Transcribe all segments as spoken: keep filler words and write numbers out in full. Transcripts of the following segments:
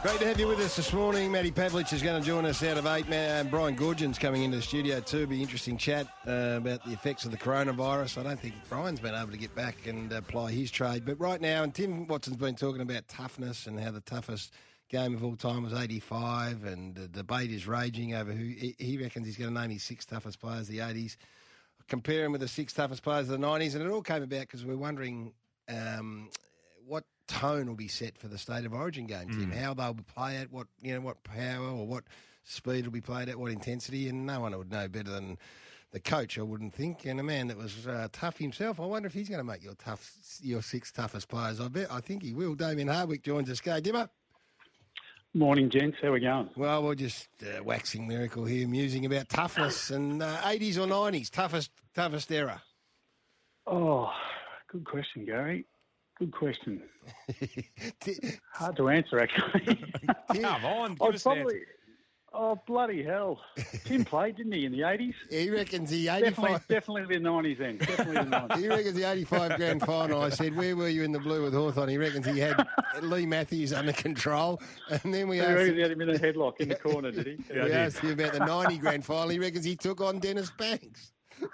Great to have you with us this morning. Matty Pavlich is going to join us out of eight. Uh, Brian Goorjian's coming into the studio too. It'll be an interesting chat uh, about the effects of the coronavirus. I don't think Brian's been able to get back and apply his trade. But right now, and Tim Watson's been talking about toughness and how the toughest game of all time was eighty-five, and the debate is raging over who he reckons he's going to name his six toughest players of the eighties. Compare him with the six toughest players of the nineties, and it all came about because we're wondering um, what tone will be set for the State of Origin game, Tim. Mm. How they'll play it, what you know, what power or what speed will be played at, what intensity, and no one would know better than the coach, I wouldn't think. And a man that was uh, tough himself, I wonder if he's going to make your tough, your six toughest players. I bet, I think he will. Damien Hardwick joins us. Go, Dimmer. Morning, gents. How are we going? Well, we're just uh, waxing lyrical here, musing about toughness and uh, eighties or nineties, toughest, toughest era. Oh, good question, Gary. Good question. Hard to answer, actually. Come on, give I'd us probably, an answer. Oh, bloody hell. Tim played, didn't he, in the eighties? He reckons the Definitely, eighty-five... definitely the nineties then. Definitely the nineties. He reckons the eighty-five grand final. I said, where were you in the blue with Hawthorn? He reckons he had Lee Matthews under control. And then we He asked reckons him, he had him in a headlock in the corner, did he? we asked him about the ninety grand final. He reckons he took on Dennis Banks.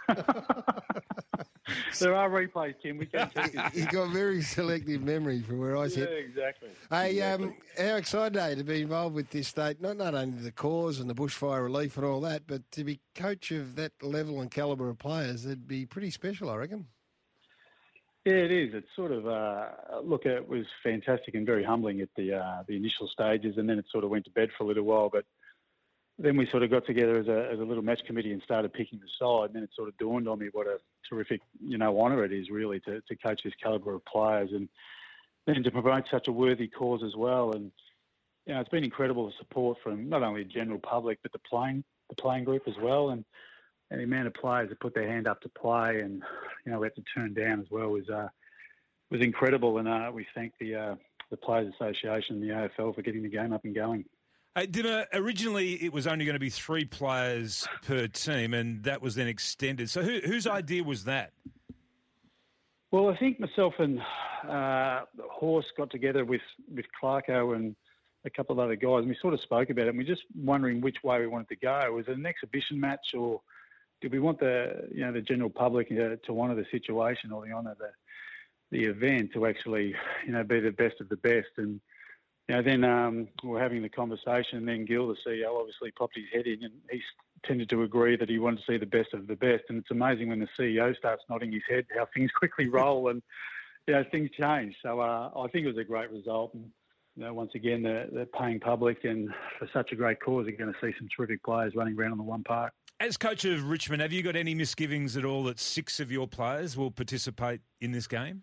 There are replays, Tim. We can check it. He's got very selective memory from where I Yeah, sit. exactly. Hey, exactly. um, how excited are you to be involved with this state? Not not only the cause and the bushfire relief and all that, but to be coach of that level and calibre of players, it'd be pretty special, I reckon. Yeah, it is. It's sort of, uh, look, it was fantastic and very humbling at the uh, the initial stages, and then it sort of went to bed for a little while, but then we sort of got together as a, as a little match committee and started picking the side. And then it sort of dawned on me what a terrific, you know, honour it is really to, to coach this calibre of players and then to promote such a worthy cause as well. And, you know, it's been incredible support from not only the general public, but the playing, the playing group as well. And, and the amount of players that put their hand up to play and, you know, we had to turn down as well was, uh, was incredible. And uh, we thank the, uh, the Players Association and the A F L for getting the game up and going. Hey, Dimmer, originally it was only going to be three players per team, and that was then extended. So who, whose idea was that? Well, I think myself and uh, Horse got together with, with Clarko and a couple of other guys, and we sort of spoke about it, and we were just wondering which way we wanted to go. Was it an exhibition match, or did we want the you know the general public uh, to honour the situation or the honour the the event to actually you know be the best of the best? And You know, then um, we were having the conversation, and then Gil, the C E O, obviously popped his head in, and he tended to agree that he wanted to see the best of the best. And it's amazing when the C E O starts nodding his head how things quickly roll, and you know things change. So uh, I think it was a great result. And you know, once again, the, the paying public, and for such a great cause, you're going to see some terrific players running around on the one park. As coach of Richmond, have you got any misgivings at all that six of your players will participate in this game?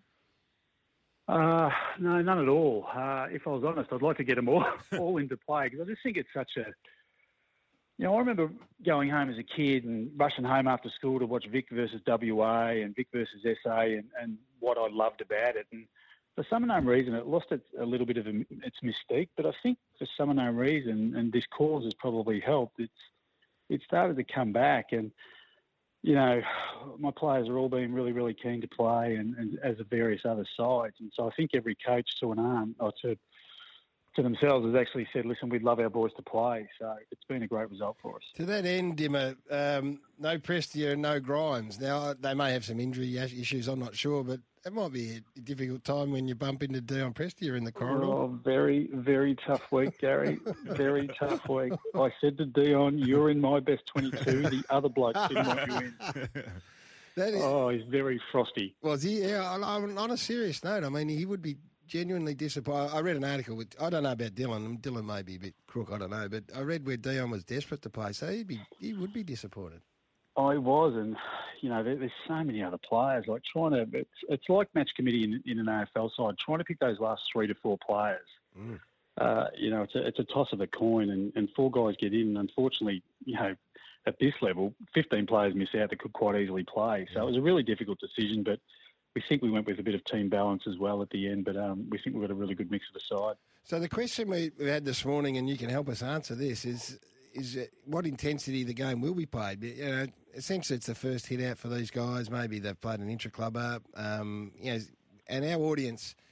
Uh, no, none at all. Uh, if I was honest, I'd like to get them all, all into play because I just think it's such a... You know, I remember going home as a kid and rushing home after school to watch Vic versus W A and Vic versus S A and, and what I loved about it. And for some unknown reason, it lost its, a little bit of its mystique, but I think for some unknown reason, and this cause has probably helped, it's it started to come back. And you know, my players are all being really, really keen to play, and, and as of various other sides. And so I think every coach to an arm, or to, to themselves, has actually said, listen, we'd love our boys to play. So it's been a great result for us. To that end, Dimmer, um, no Prestia and no Grimes. Now, they may have some injury issues, I'm not sure, but it might be a difficult time when you bump into Dion Prestia in the corridor. Oh, very, very tough week, Gary. Very tough week. I said to Dion, you're in my best twenty-two. The other blokes didn't want you in. That is, oh, he's very frosty. Was he? Yeah, on, on a serious note, I mean, he would be genuinely disappointed. I read an article with, I don't know about Dylan. Dylan may be a bit crook, I don't know, but I read where Dion was desperate to play, so he'd be, he would be disappointed. I was, and you know, there, there's so many other players. Like trying to, it's, it's like match committee in, in an A F L side, trying to pick those last three to four players. Mm. Uh, you know, it's a, it's a toss of a coin, and, and four guys get in. And unfortunately, you know, at this level, fifteen players miss out that could quite easily play. So it was a really difficult decision, but we think we went with a bit of team balance as well at the end. But um, we think we've got a really good mix of a side. So the question we had this morning, and you can help us answer this, is. Is what intensity the game will be played. You know, essentially, it's the first hit out for these guys. Maybe they've played an intra-club up. Um, you know, and our audience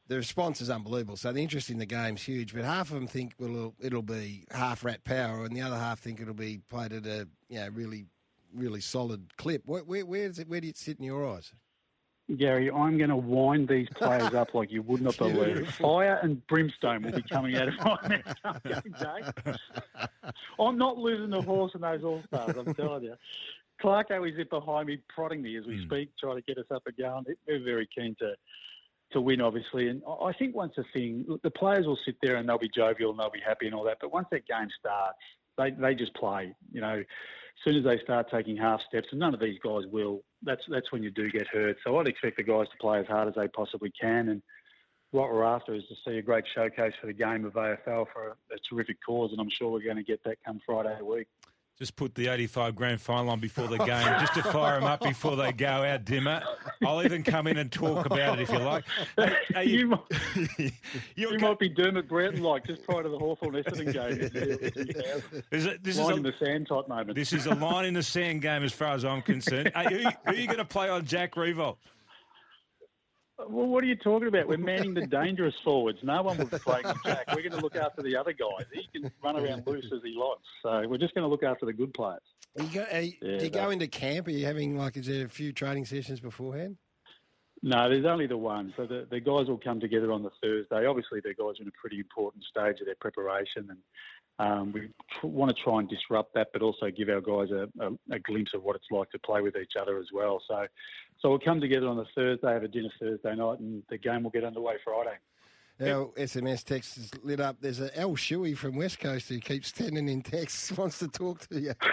the response is unbelievable. So the interest in the game's huge, but half of them think well, it'll be half rat power, and the other half think it'll be played at a you know really, really solid clip. Where, where, where, is it, where do you sit in your eyes? Gary, I'm going to wind these players up like you would not believe. Fire and brimstone will be coming out of my mouth day. I'm not losing the horse in those All-Stars, I'm telling you. Clarko is behind me, prodding me as we mm. speak, trying to get us up and going. We're very keen to to win, obviously. And I think once the thing, the players will sit there and they'll be jovial and they'll be happy and all that. But once that game starts, they, they just play. You know, as soon as they start taking half steps, and none of these guys will, that's that's when you do get hurt. So I'd expect the guys to play as hard as they possibly can. And what we're after is to see a great showcase for the game of A F L for a, a terrific cause. And I'm sure we're going to get that come Friday week. Just put the eighty-five grand final on before the game, just to fire them up before they go out, Dimmer. I'll even come in and talk about it if you like. Hey, hey, you, you, might, you might be Dermot Brereton like just prior to the Hawthorn-Essendon game. This is, this line is a, in the sand type moment. This is a line in the sand game as far as I'm concerned. Hey, who, who are you going to play on Jack Riewoldt? Well, what are you talking about? We're manning the dangerous forwards. No one will be playing on Jack. We're going to look after the other guys. He can run around loose as he likes. So we're just going to look after the good players. Are you go, are you, yeah, do you go into camp? Are you having, like, is there a few training sessions beforehand? No, there's only the one. So the, the guys will come together on the Thursday. Obviously, the guys are in a pretty important stage of their preparation, and um, we tr- want to try and disrupt that, but also give our guys a, a, a glimpse of what it's like to play with each other as well. So, so we'll come together on the Thursday, have a dinner Thursday night, and the game will get underway Friday. Our S M S text is lit up. There's a Al Shuey from West Coast who keeps sending in texts, wants to talk to you.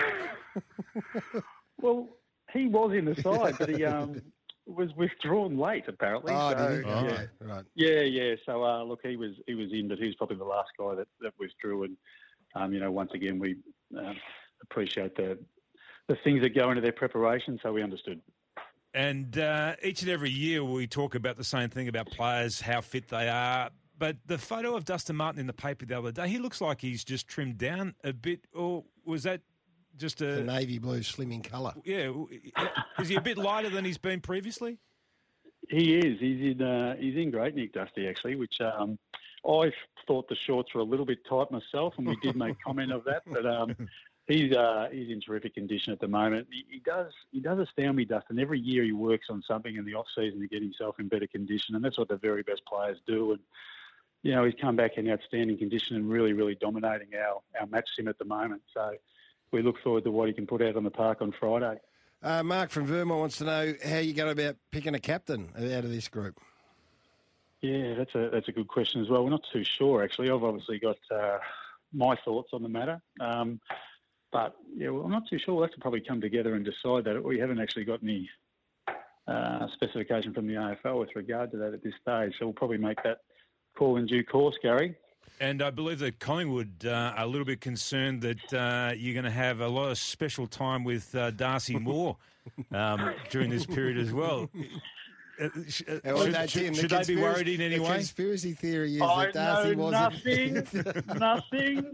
Well, he was in the side, but he um, was withdrawn late, apparently. Oh, so, did he? Oh, yeah. right. Yeah, yeah. So, uh, look, he was he was in, but he was probably the last guy that, that withdrew. And, um, you know, once again, we uh, appreciate the the things that go into their preparation, so we understood. And uh, each and every year we talk about the same thing about players, how fit they are. But the photo of Dustin Martin in the paper the other day, he looks like he's just trimmed down a bit. Or was that just a... The navy blue slimming colour. Yeah. Is he a bit lighter than he's been previously? He is. He's in, uh, he's in great nick, Dusty, actually, which um, I thought the shorts were a little bit tight myself, and we did make comment of that. But... Um, He's uh, he's in terrific condition at the moment. He, he does he does astound me, Dustin. Every year he works on something in the off season to get himself in better condition, and that's what the very best players do. And you know, he's come back in outstanding condition and really, really dominating our, our match sim at the moment. So we look forward to what he can put out on the park on Friday. Uh, Mark from Vermont wants to know how you go about picking a captain out of this group. Yeah, that's a that's a good question as well. We're not too sure actually. I've obviously got uh, my thoughts on the matter. Um, But, yeah, well, I'm not too sure. We'll have to probably come together and decide that. We haven't actually got any uh, specification from the A F L with regard to that at this stage. So we'll probably make that call in due course, Gary. And I believe that Collingwood uh, are a little bit concerned that uh, you're going to have a lot of special time with uh, Darcy Moore um, during this period as well. Uh, sh- uh, well, should no, should, Tim, should the they be worried in any the way? Conspiracy theory is I that Darcy know wasn't... nothing, nothing.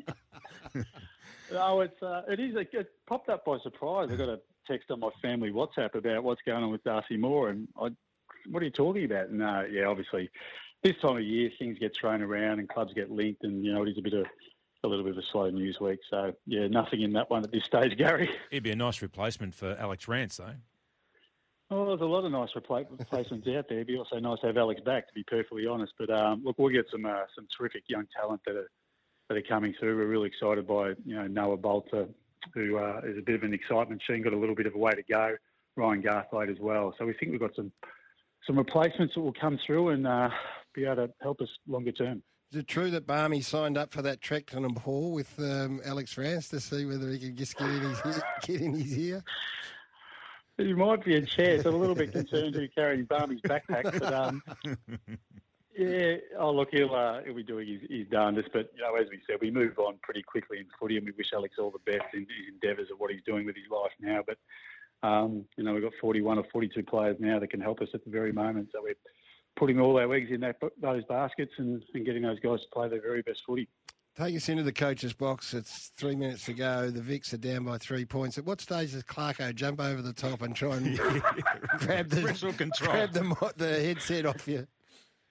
No, it's uh, it is. A, it popped up by surprise. I got a text on my family WhatsApp about what's going on with Darcy Moore, and I, what are you talking about? No, yeah, obviously, this time of year things get thrown around and clubs get linked, and you know it is a bit of a little bit of a slow news week. So yeah, nothing in that one at this stage, Gary. It'd be a nice replacement for Alex Rance, though. Oh, there's a lot of nice repla- replacements out there. It'd be also nice to have Alex back, to be perfectly honest. But um, look, we'll get some uh, some terrific young talent that are. that are coming through. We're really excited by, you know, Noah Bolter, who uh, is a bit of an excitement machine, got a little bit of a way to go. Ryan Garthwaite as well. So we think we've got some some replacements that will come through and uh, be able to help us longer term. Is it true that Barmy signed up for that trek to Nepal with um, Alex Rance to see whether he could just get in his ear, get in his ear? There might be a chance. I'm a little bit concerned who's carrying Barmy's backpack, but um, yeah. Oh, look, he'll uh, he'll be doing his, his darndest. But you know, as we said, we move on pretty quickly in footy, and we wish Alex all the best in his endeavours of what he's doing with his life now. But um, you know, we've got forty-one or forty-two players now that can help us at the very moment. So we're putting all our eggs in that those baskets and, and getting those guys to play their very best footy. Take us into the coach's box. It's three minutes to go. The Vicks are down by three points. At what stage does Clarko jump over the top and try and grab the control. grab the, the headset off you?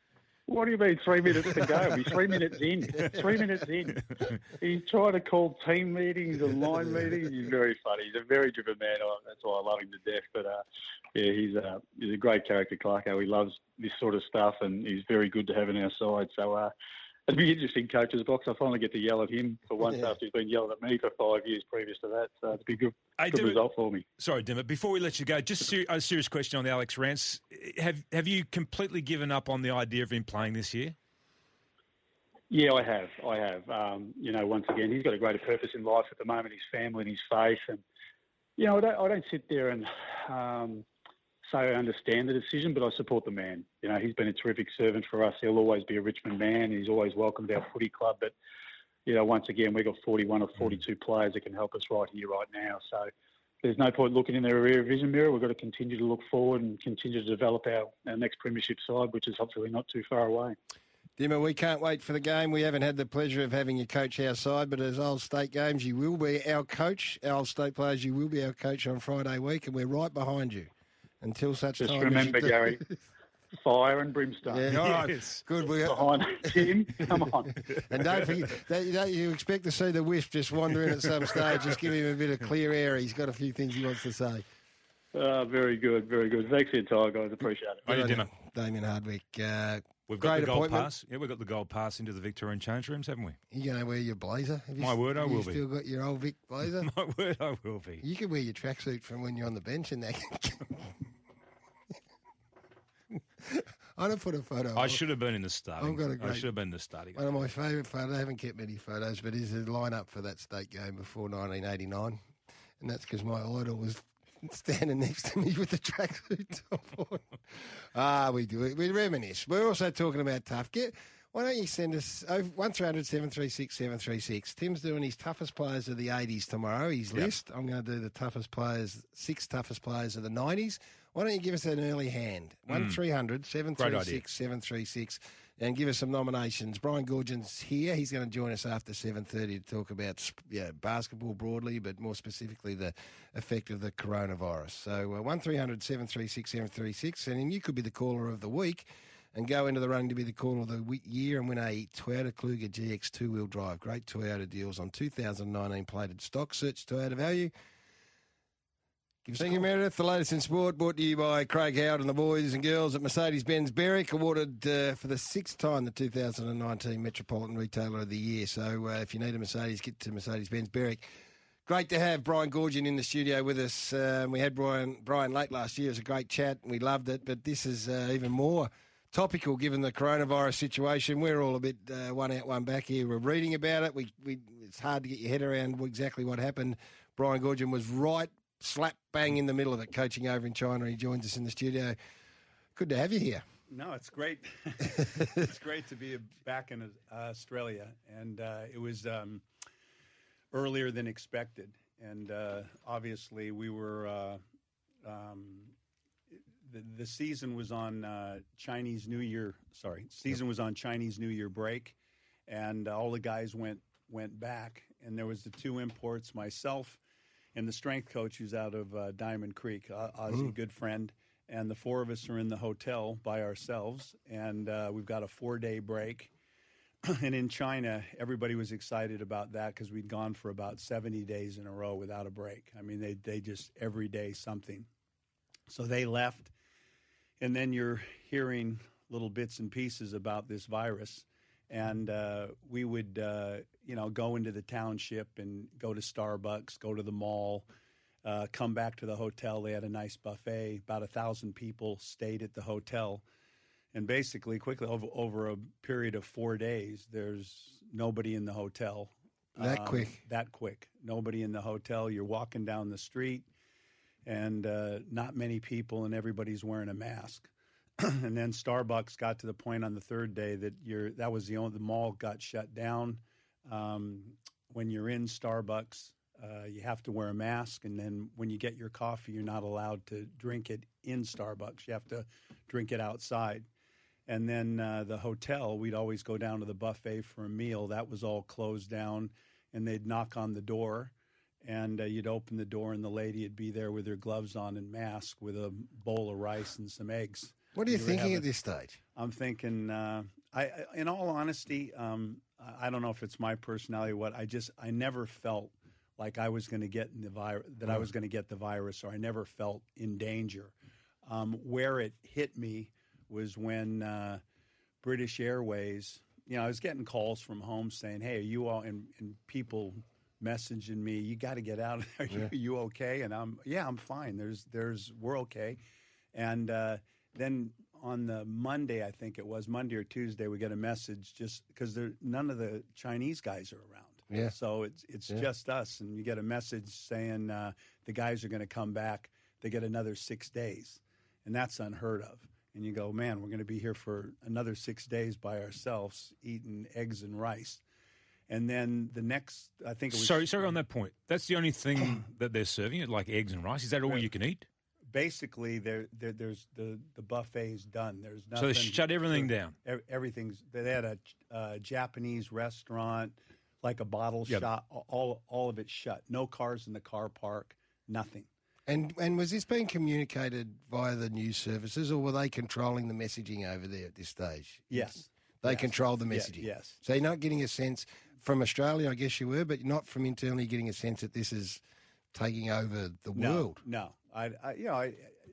What do you mean three minutes to go? He's three minutes in. Three minutes in. He's trying to call team meetings and line meetings. He's very funny. He's a very driven man. Oh, that's why I love him to death. But, uh, yeah, he's, uh, he's a great character, Clarko. He loves this sort of stuff, and he's very good to have on our side. So uh, it'd be interesting, coach's box. I finally get to yell at him for once yeah. after he's been yelling at me for five years previous to that. So it'd be a good, hey, good Dimmock, result for me. Sorry, Dimmock. Before we let you go, just ser- a serious question on the Alex Rance. Have have you completely given up on the idea of him playing this year? Yeah, I have. I have. Um, you know, once again, he's got a greater purpose in life at the moment, his family and his faith. And, you know, I don't, I don't sit there and um, say I understand the decision, but I support the man. You know, he's been a terrific servant for us. He'll always be a Richmond man. He's always welcomed our footy club. But, you know, once again, we've got forty-one or forty-two players that can help us right here, right now. So there's no point looking in the rear vision mirror. We've got to continue to look forward and continue to develop our, our next premiership side, which is hopefully not too far away. Dimmer, we can't wait for the game. We haven't had the pleasure of having you coach our side, but as Old State games, you will be our coach. Our Old State players, you will be our coach on Friday week, and we're right behind you until such Just time. Just remember, Gary, fire and brimstone. Yeah, all right. Yes. Good. We behind Tim, come on. And don't forget, don't, don't you expect to see the whiff just wander in at some stage. Just give him a bit of clear air. He's got a few things he wants to say. Uh, very good, very good. Thanks for your time, guys. Appreciate it. Right, Dimmer. Damien Hardwick. Uh, We've got Great the gold appointment. pass. Yeah, we've got the gold pass into the Victorian change rooms, haven't we? You going to wear your blazer? Have you My word, I have will you be. still got your old Vic blazer? My word, I will be. You can wear your tracksuit from when you're on the bench and that. I'm going to put a photo. I should have been in the starting. I've got a great, I should have been in the starting. One of my favourite photos, I haven't kept many photos, but is a line-up for that state game before nineteen eighty-nine. And that's because my idol was standing next to me with the tracksuit top on. Ah, we do it. We reminisce. We're also talking about tough. Get, why don't you send us over one three hundred seven three six seven three six. Tim's doing his toughest players of the eighties tomorrow, his Yep. list. I'm going to do the toughest players, six toughest players of the nineties. Why don't you give us an early hand? one three hundred seven three six seven three six and give us some nominations. Brian Goorjian's here. He's going to join us after seven thirty to talk about yeah, basketball broadly, but more specifically the effect of the coronavirus. So uh, one three hundred seven three six seven three six, and then you could be the caller of the week and go into the running to be the caller of the week, year and win a Toyota Kluger G X two-wheel drive. Great Toyota deals on two thousand nineteen plated stock. Search Toyota Value. Thank you, Meredith. The latest in sport brought to you by Craig Howard and the boys and girls at Mercedes-Benz Berwick, awarded uh, for the sixth time the two thousand nineteen Metropolitan Retailer of the Year. So uh, if you need a Mercedes, get to Mercedes-Benz Berwick. Great to have Brian Goorjian in the studio with us. Um, we had Brian Brian late last year. It was a great chat. We loved it. But this is uh, even more topical given the coronavirus situation. We're all a bit uh, one out, one back here. We're reading about it. We, we It's hard to get your head around exactly what happened. Brian Goorjian was right slap bang in the middle of it, coaching over in China. He joins us in the studio. Good to have you here. No, it's great. It's great to be back in uh, Australia, and uh, it was um, earlier than expected. And uh, obviously, we were uh, um, the the season was on uh, Chinese New Year. Sorry, season was on Chinese New Year break, and all the guys went went back, and there was the two imports, myself and the strength coach who's out of uh, Diamond Creek, uh, Ozzy, good friend. And the four of us are in the hotel by ourselves, and uh, we've got a four-day break. And in China, everybody was excited about that because we'd gone for about seventy days in a row without a break. I mean, they, they just every day something. So they left, and then you're hearing little bits and pieces about this virus. And uh, we would, uh, you know, go into the township and go to Starbucks, go to the mall, uh, come back to the hotel. They had a nice buffet. About a thousand people stayed at the hotel. And basically, quickly, over, over a period of four days, there's nobody in the hotel. That um, quick? That quick. Nobody in the hotel. You're walking down the street, and uh, not many people, and everybody's wearing a mask. And then Starbucks got to the point on the third day that you're that was the only the mall got shut down. Um, when you're in Starbucks, uh, you have to wear a mask, and then when you get your coffee, you're not allowed to drink it in Starbucks. You have to drink it outside. And then uh, the hotel, we'd always go down to the buffet for a meal. That was all closed down, and they'd knock on the door, and uh, you'd open the door, and the lady would be there with her gloves on and mask with a bowl of rice and some eggs. What are you would thinking have at a- this stage? I'm thinking, uh, I, I- in all honesty, um, I don't know if it's my personality or what. I just, I never felt like I was going to get in the virus, that I was going to get the virus, or I never felt in danger. Um, where it hit me was when uh, British Airways, you know, I was getting calls from home saying, "Hey, are you all?" and, and people messaging me, "You got to get out. Are you, Yeah. are you okay?" And I'm, "Yeah, I'm fine. There's, there's, we're okay." And uh, then on the Monday, I think it was Monday or Tuesday, we get a message just because none of the Chinese guys are around. Yeah. So it's it's Yeah. just us, and you get a message saying uh, the guys are going to come back. They get another six days, and that's unheard of. And you go, man, we're going to be here for another six days by ourselves, eating eggs and rice. And then the next, I think it was Sorry, sorry on that point. That's the only thing that they're serving you, like eggs and rice. Is that all Right. you can eat? basically there, there there's the the buffet's done. There's nothing. So they shut everything down. ev- Everything's. They had a uh, Japanese restaurant, like a bottle Yep. shop. All all of it shut. No cars in the car park. Nothing. And and was this being communicated via the news services, or were they controlling the messaging over there at this stage? Yes. They Yes. controlled the Yeah, messaging. yes. So you're not getting a sense from Australia, I guess you were, but not from internally getting a sense that this is taking over the No, world. No, I, I you know, I,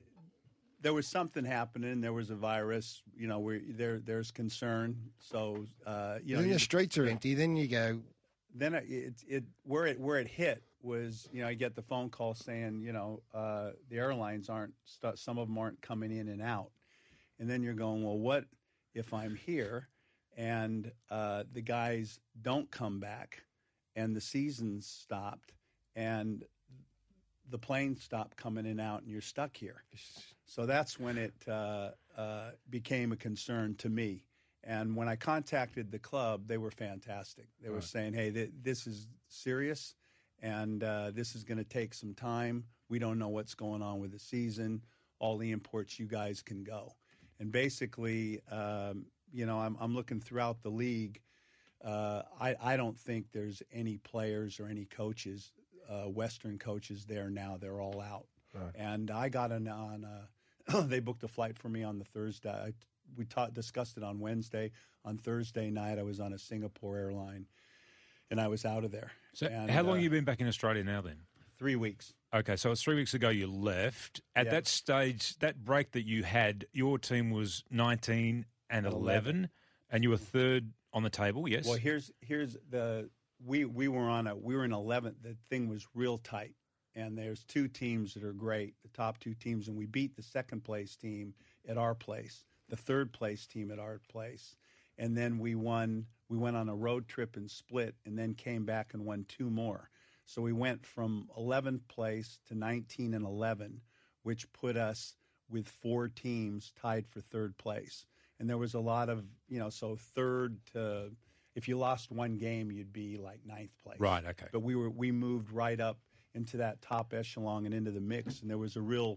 there was something happening. There was a virus. You know, we there there's concern. So uh, you know, Then you- the streets are empty. Then you go, then it, it it where it where it hit was, you know, I get the phone call saying, you know, uh, the airlines aren't st- some of them aren't coming in and out, and then you're going, well, what if I'm here and uh, the guys don't come back and the season's stopped and the planes stop coming in and out and you're stuck here. So that's when it uh, uh, became a concern to me. And when I contacted the club, they were fantastic. They were Right. saying, hey, th- this is serious, and uh, this is going to take some time. We don't know what's going on with the season. All the imports, you guys can go. And basically, um, you know, I'm, I'm looking throughout the league. Uh, I, I don't think there's any players or any coaches, uh, Western coaches there now. They're all out. Right. And I got an, on a, they booked a flight for me on the Thursday. I, we taught, discussed it on Wednesday. On Thursday night, I was on a Singapore airline, and I was out of there. So And, how long uh, have you been back in Australia now then? Three weeks. Okay, so it's three weeks ago you left. At Yeah. that stage, that break that you had, your team was nineteen and And eleven, eleven. and you were third on the table, yes? Well, here's here's the we we were on a we were in eleventh. The thing was real tight, and there's two teams that are great, the top two teams, and we beat the second place team at our place, the third place team at our place, and then we won. We went on a road trip and split, and then came back and won two more. So we went from eleventh place to nineteen and eleven, which put us with four teams tied for third place. And there was a lot of, you know, so third to, if you lost one game, you'd be like ninth place. Right, okay. But we were we moved right up into that top echelon and into the mix, and there was a real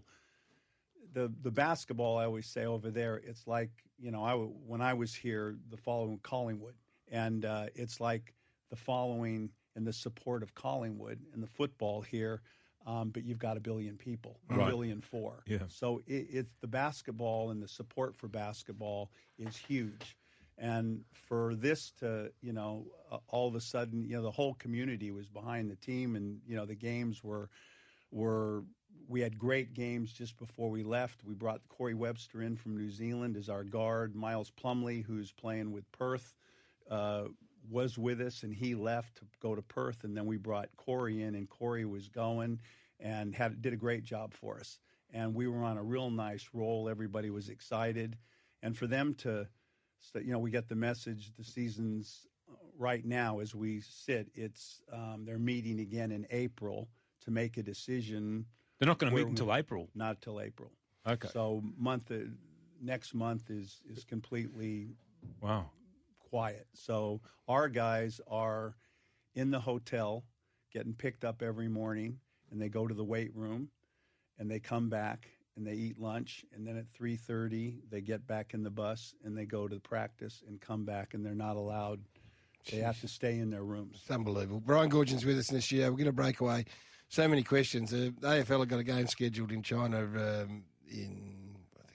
the the basketball. I always say over there, it's like, you know, I w- when I was here, the following Collingwood, and uh, it's like the following and the support of Collingwood and the football here. Um, but you've got a billion people, a Right. billion four. Yeah. So it, it's the basketball and the support for basketball is huge. And for this to, you know, uh, all of a sudden, you know, the whole community was behind the team, and you know, the games were were we had great games just before we left. We brought Corey Webster in from New Zealand as our guard. Miles Plumley, who's playing with Perth, uh, was with us, and he left to go to Perth. And then we brought Corey in, and Corey was going and had did a great job for us. And we were on a real nice roll. Everybody was excited, and for them to, so, you know, we get the message. The season's right now as we sit. It's um, they're meeting again in April to make a decision. They're not going to Where meet we- until April. Not till April. Okay. So month uh, next month is is completely Wow. quiet. So our guys are in the hotel getting picked up every morning, and they go to the weight room, and they come back and they eat lunch, and then at three thirty they get back in the bus and they go to the practice and come back, and they're not allowed. They have to stay in their rooms. it's unbelievable. Brian Goorjian's with us in the studio. We're going to break away. So many questions. Uh, the A F L have got a game scheduled in China um, in, I think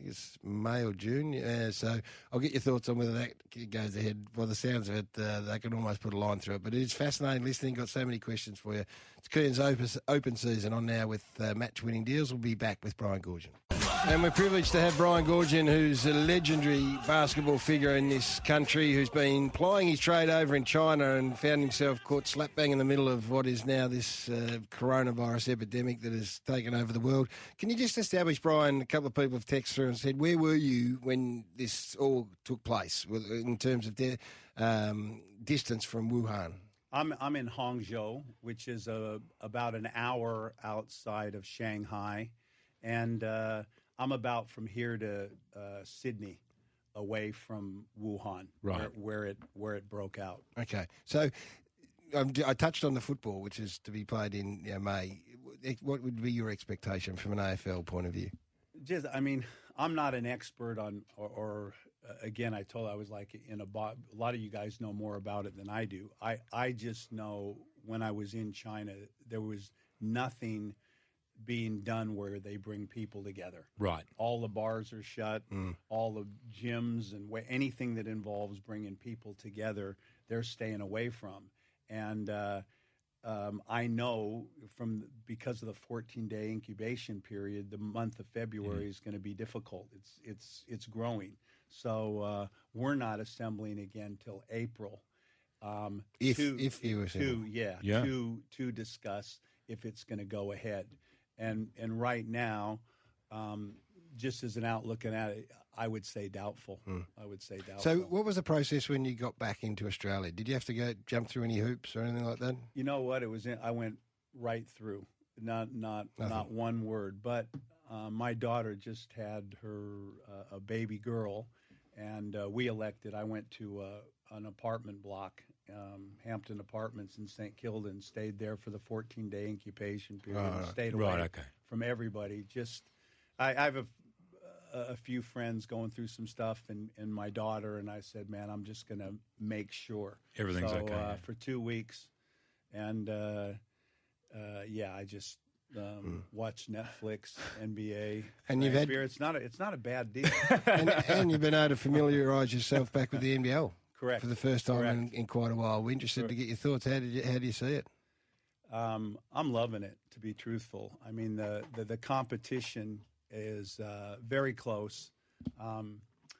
think it's May or June. Uh, so I'll get your thoughts on whether that goes ahead. By the sounds of it, uh, they can almost put a line through it. But it's fascinating listening. Got so many questions for you. It's Kearns Open, open season on now with uh, match-winning deals. We'll be back with Brian Goorjian. And we're privileged to have Brian Goorjian, who's a legendary basketball figure in this country, who's been plying his trade over in China and found himself caught slap bang in the middle of what is now this uh, coronavirus epidemic that has taken over the world. Can you just establish, Brian, a couple of people have texted through and said, where were you when this all took place in terms of the, um, distance from Wuhan? I'm I'm in Hangzhou, which is a, about an hour outside of Shanghai, and uh, I'm about from here to uh, Sydney, away from Wuhan, right. where, where it where it broke out. Okay, so um, I touched on the football, which is to be played in you know, May. What would be your expectation from an A F L point of view? Just, I mean, I'm not an expert on, or, or uh, again, I told I was like in a, bo- a lot of you guys know more about it than I do. I, I just know when I was in China, there was nothing being done where they bring people together. Right. All the bars are shut, mm. all the gyms and wh- anything that involves bringing people together, they're staying away from. And uh, um, I know from because of the fourteen-day incubation period, the month of February mm. is going to be difficult. It's it's it's growing. So uh, we're not assembling again till April. Um, if to, if you were to yeah, yeah to to discuss if it's going to go ahead. And and right now, um, just as an outlook at it, I would say doubtful. Mm. I would say doubtful. So what was the process when you got back into Australia? Did you have to go jump through any hoops or anything like that? You know what? It was in, I went right through, not not Nothing. not one word. But uh, my daughter just had her uh, a baby girl, and uh, we elected. I went to uh, an apartment block. Um, Hampton Apartments in Saint Kilda, and stayed there for the fourteen-day incubation period. Oh, and stayed away right, okay. from everybody. Just, I, I have a, a few friends going through some stuff, and, and my daughter, and I said, man, I'm just going to make sure. Everything's so, okay. Uh, Yeah. for two weeks, and uh, uh, yeah, I just um, Mm. watched Netflix, N B A. And you've had- it's not a, it's not a bad deal. and, and you've been able to familiarise yourself back with the N B L. Correct. For the first time in, Correct. in quite a while. We're interested Correct. to get your thoughts. How did you, how do you see it? Um, I'm loving it, to be truthful. I mean, the, the, the competition is uh, very close. Um,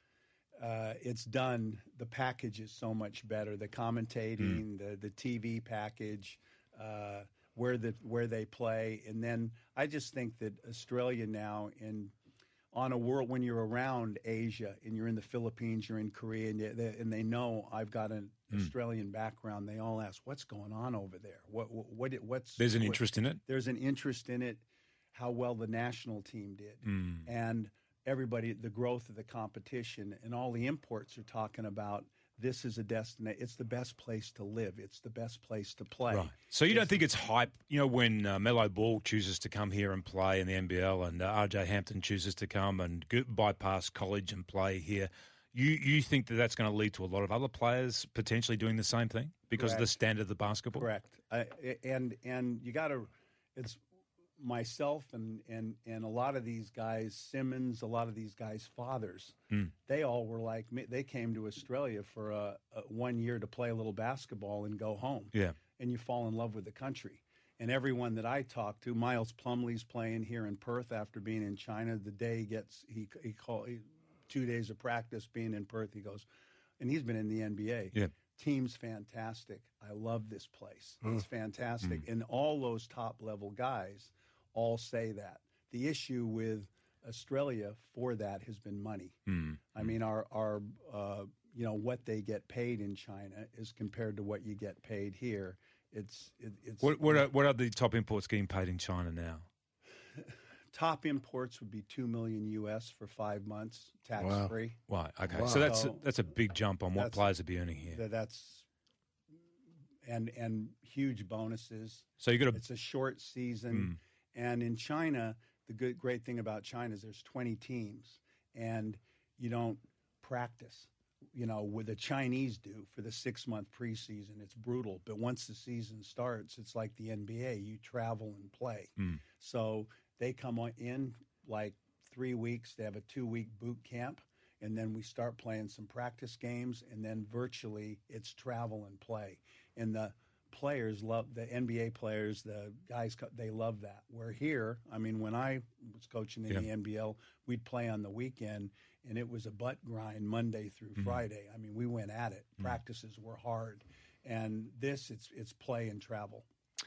uh, it's done. The package is so much better. The commentating, mm. the, the T V package, uh, where, the, where they play. And then I just think that Australia now in – on a world when you're around Asia and you're in the Philippines, you're in Korea, and they, and they know I've got an mm. Australian background. They all ask, "What's going on over there? What what, what what's?" There's an what, interest in it. There's an interest in it. How well the national team did, mm. and everybody, the growth of the competition, and all the imports are talking about. This is a destination. It's the best place to live. It's the best place to play. Right. So you it's don't think it's hype, you know, when uh, Melo Ball chooses to come here and play in the N B L and uh, R J Hampton chooses to come and go, bypass college and play here, you you think that that's going to lead to a lot of other players potentially doing the same thing because Correct. of the standard of the basketball? Correct. I, and and you got to, it's myself and, and, and a lot of these guys, Simmons, a lot of these guys' fathers, mm. they all were like me. They came to Australia for a, a one year to play a little basketball and go home. Yeah. And you fall in love with the country. And everyone that I talk to, Miles Plumlee's playing here in Perth after being in China. The day he gets, he, he call he, two days of practice being in Perth, he goes, and he's been in the N B A. Yeah. Team's fantastic. I love this place. Mm. It's fantastic. Mm. And all those top level guys all say that. The issue with Australia for that has been money. Mm. I mean, our, our uh, you know, what they get paid in China is compared to what you get paid here. It's it, it's What what are, what are the top imports getting paid in China now? Top imports would be two million U S for five months, tax Wow. free. Right. Okay. Wow. So that's So that's a big jump on what that's- players would be earning here. That, that's and and huge bonuses. So you got to It's a short season. And in China, the good great thing about China is there's twenty teams, and you don't practice. You know, with the Chinese do for the six-month preseason, it's brutal. But once the season starts, it's like the N B A. You travel and play. Mm. So they come on in like three weeks. They have a two-week boot camp, and then we start playing some practice games, and then virtually it's travel and play. And the players love, the N B A players, the guys, they love that. We're here. I mean, when I was coaching in yeah. the N B L, we'd play on the weekend, and it was a butt grind Monday through mm-hmm. Friday. I mean, we went at it. Mm-hmm. Practices were hard. And this, it's it's play and travel.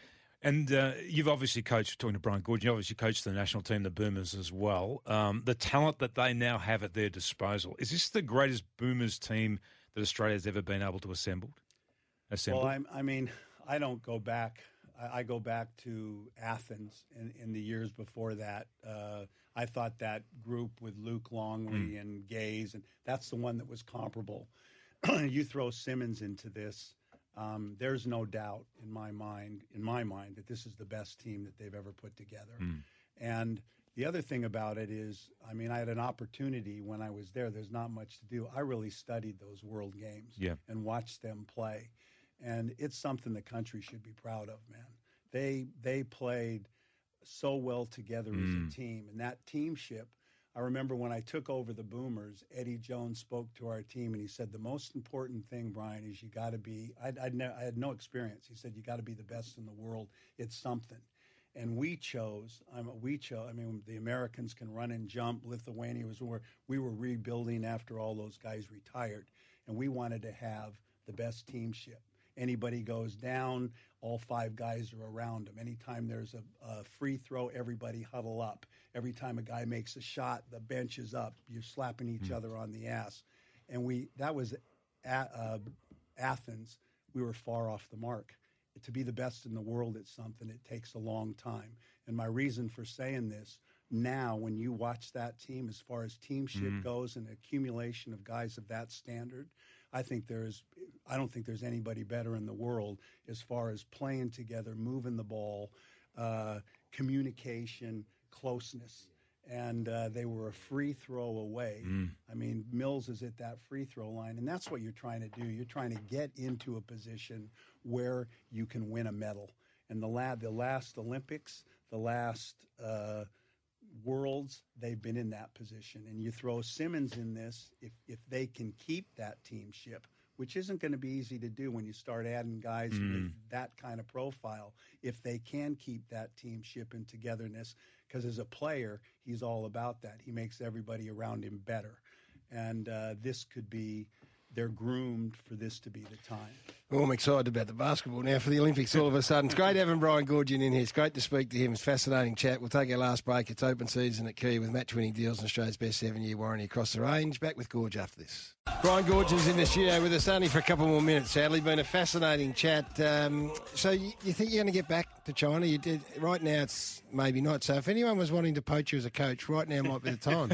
And uh, you've obviously coached, talking to Brian Goorjian, you obviously coached the national team, the Boomers, as well. Um, the talent that they now have at their disposal, is this the greatest Boomers team that Australia's ever been able to assemble? assemble? Well, I'm, I mean, I don't go back. I, I go back to Athens in, in the years before that. Uh, I thought that group with Luke Longley mm. and Gaze, and that's the one that was comparable. You throw Simmons into this. Um, there's no doubt in my mind, in my mind, that this is the best team that they've ever put together. Mm. And the other thing about it is, I mean, I had an opportunity when I was there. There's not much to do. I really studied those World Games yeah. and watched them play, and it's something the country should be proud of, man. They they played so well together mm. as a team, and that teamship. I remember when I took over the Boomers, Eddie Jones spoke to our team, and he said, the most important thing, Brian, is you got to be I'd, I'd ne- I had no experience. He said, you got to be the best in the world. It's something. And we chose, I'm, we chose, I mean, the Americans can run and jump. Lithuania was where we were rebuilding after all those guys retired, and we wanted to have the best teamship. Anybody goes down, all five guys are around them. Anytime there's a, a free throw, everybody huddle up. Every time a guy makes a shot, the bench is up. You're slapping each mm. other on the ass. And we that was at, uh, Athens. We were far off the mark. To be the best in the world at something, it takes a long time. And my reason for saying this, now when you watch that team, as far as teamship mm. goes and the accumulation of guys of that standard, I think there's, I don't think there's anybody better in the world as far as playing together, moving the ball, uh, communication, closeness. And uh, they were a free throw away. Mm. I mean, Mills is at that free throw line, and that's what you're trying to do. You're trying to get into a position where you can win a medal. And the, la- the last Olympics, the last uh, Worlds, they've been in that position. And you throw Simmons in this, if if they can keep that teamship, which isn't going to be easy to do when you start adding guys mm. with that kind of profile, if they can keep that teamship and togetherness, because as a player, he's all about that. He makes everybody around him better. And uh, this could be, they're groomed for this to be the time. Well, I'm excited about the basketball now for the Olympics all of a sudden. It's great having Brian Goorjian in here. It's great to speak to him. It's a fascinating chat. We'll take our last break. It's open season at Kia with match-winning deals and Australia's best seven-year warranty across the range. Back with Gorge after this. Brian Goorjian's in the studio with us only for a couple more minutes, sadly. Been a fascinating chat. Um, so you, you think you're going to get back to China? You did. Right now it's maybe not. So if anyone was wanting to poach you as a coach, right now might be the time.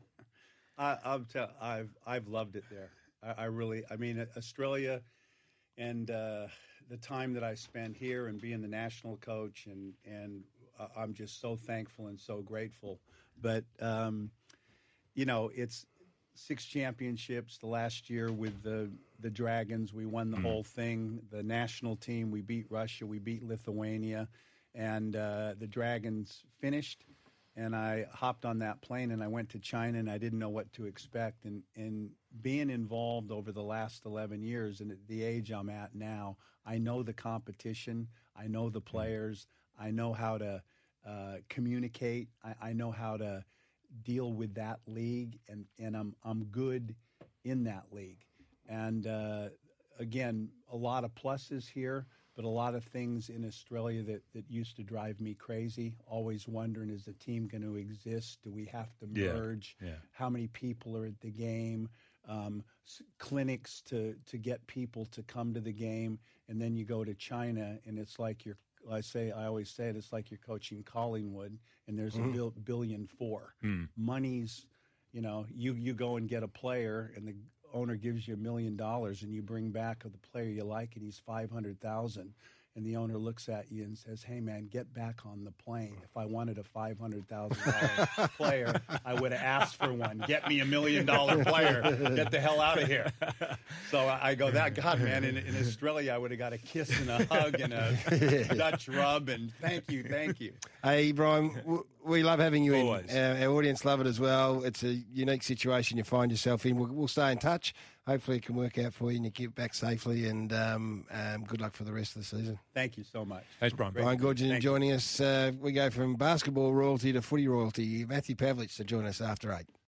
I, I'm tell, I've I've loved it there. I, I really, I mean, Australia and uh, the time that I spent here and being the national coach, and and uh, I'm just so thankful and so grateful. But um, you know, it's six championships. The last year with the the Dragons, we won the mm. whole thing. The national team, we beat Russia, we beat Lithuania, and uh, the Dragons finished. And I hopped on that plane and I went to China, and I didn't know what to expect. And, and being involved over the last eleven years and at the age I'm at now, I know the competition. I know the players. I know how to uh, communicate. I, I know how to deal with that league, and, and I'm, I'm good in that league. And, uh, again, a lot of pluses here, but a lot of things in Australia that, that used to drive me crazy, always wondering, is the team going to exist? Do we have to merge? Yeah, yeah. How many people are at the game? Um, clinics to, to get people to come to the game. And then you go to China, and it's like you're, I say, I always say it, it's like you're coaching Collingwood, and there's mm. a bil- billion four. Mm. Money's, you know, you, you go and get a player, and the owner gives you a million dollars, and you bring back the player you like, and he's five hundred thousand, and the owner looks at you and says, "Hey, man, get back on the plane. If I wanted a five hundred thousand dollars player, I would have asked for one. Get me a million-dollar player. Get the hell out of here." So I I go, that God, man, in, in Australia, I would have got a kiss and a hug and a Dutch rub, and thank you, thank you. Hey, Brian, w- we love having you Always. in. Our, our audience love it as well. It's a unique situation you find yourself in. We'll, we'll stay in touch. Hopefully it can work out for you and you get back safely, and um, um, good luck for the rest of the season. Thank you so much. Thanks, Brian. Brian Goorjian Thank joining us. Uh, we go from basketball royalty to footy royalty. Matthew Pavlich to join us after eight.